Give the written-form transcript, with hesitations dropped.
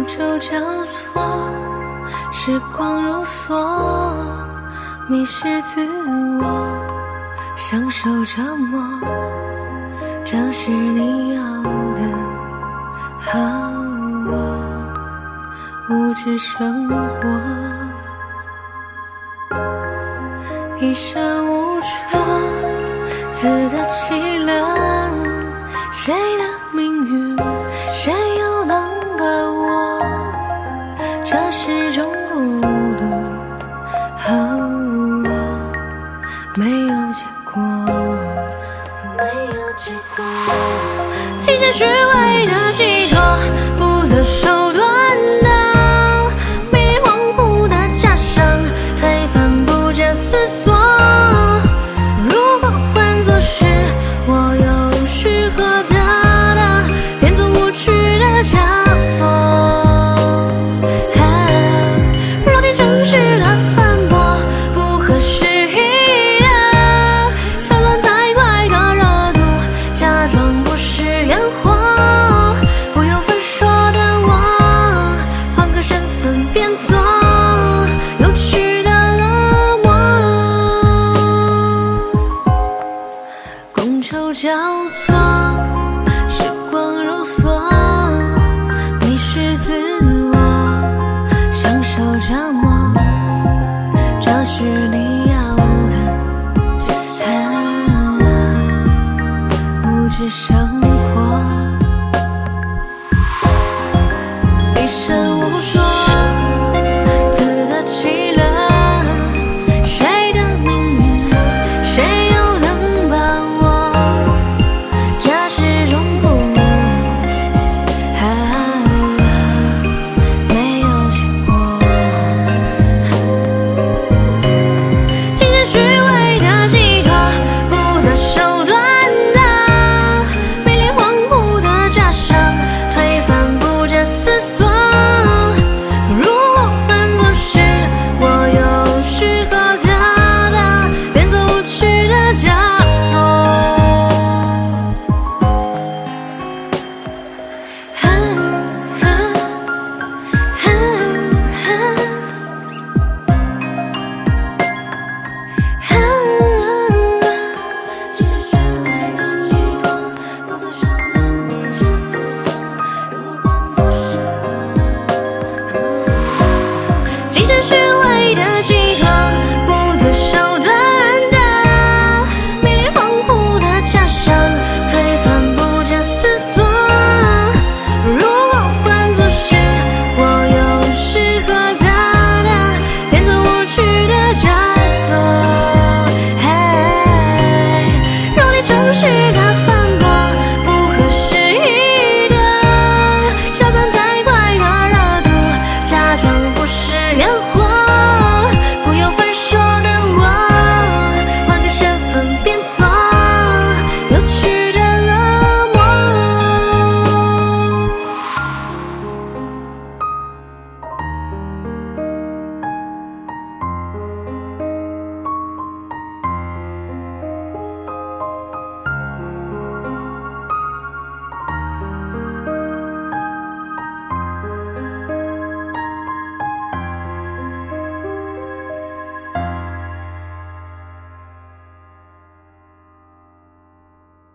周交错，时光如梭，迷失自我，享受折磨，这是你要的好我，物质生活，一生无常，自得其乐，谁的命运谁又能把握，这是种孤独，好我没有结果，没有结果，情深虚伪的寄托，不择手段的迷离恍惚的假象，推翻不假思索，如果换作是我又是何得的，变作无趣的枷锁，若天真实的反驳，不合时宜的消散太快的热度，假装不是烟火，不由分说的我，换个身份变作有趣的冷漠，觥筹交错，时光如梭，迷失自我，享受折磨，这是你要的，物质生